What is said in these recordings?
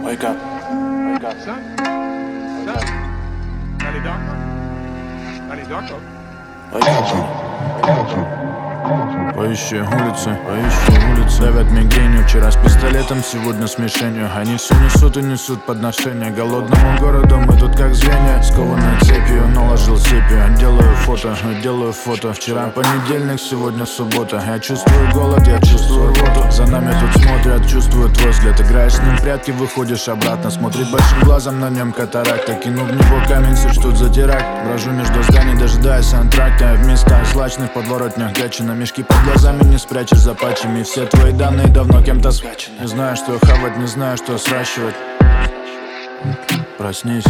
Wake up. Wake up. Son? Son? Any doctor? Any doctor? Wake up. Поищи улицы, давят мигренью. Вчера с пистолетом, сегодня с мишенью. Они все несут и несут подношения голодному городу, мы тут как звенья. Скованные цепью, наложил сепию. Делаю фото. Вчера понедельник, сегодня суббота. Я чувствую голод, я чувствую рвоту. За нами тут смотрят, чувствую твой взгляд. Играешь с ним в прятки, выходишь обратно. Смотрит большим глазом, на нем катаракта. Кину в него камень, сочтут за теракт. Брожу между зданий, дожидаясь антракта. В местах злачных подворотнях гачина. Мешки под глазами не спрячешь за патчами. Все твои данные давно кем-то схвачены. Не знаю, что хавать, не знаю, что сращивать. Проснись.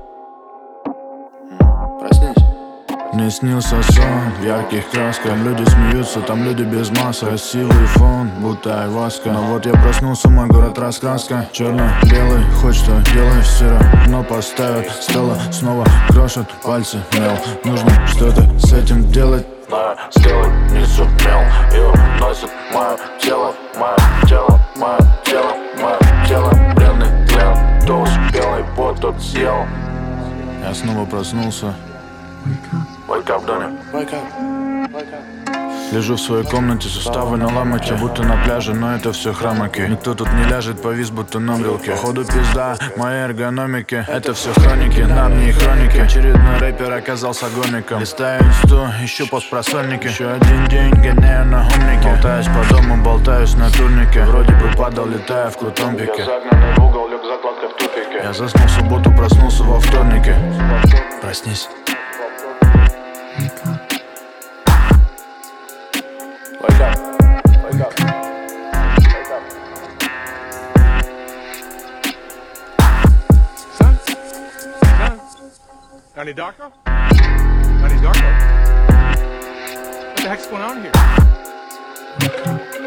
Мне снился сон в ярких красках. Люди смеются, там люди без масок. Красивый фон, будто айваска. Но вот я проснулся, мой город раскраска. Черно-белый, хоть что делай, все равно поставят. Стало снова крошат пальцы мел. Нужно что-то с этим делать. Но сделать не сумел. И уносит мое тело, мое тело, мое тело, мое тело. Бренный тлен, то белый пот тот съел. Я снова проснулся. Wake up, Донни. Wake up. Wake up. Лежу в своей комнате, суставы на ламате. Будто на пляже, но это все хромаки. Никто тут не ляжет, повис будто на брелке. Походу пизда моей эргономики. Это все хроники, на мне и хроники. Очередной рэпер оказался гомиком. Листаю инсту, ищу постпросольники. Еще один день гоняю на умнике. Болтаюсь по дому, болтаюсь на турнике. Вроде бы падал, летая в крутом пике. Загнанный в угол, люк закладка в тупике. Я заснул в субботу, проснулся во вторнике. Проснись. Wake up. Wake up. Wake up. Son? Son? Any doctor? Any doctor? What the heck's going on here?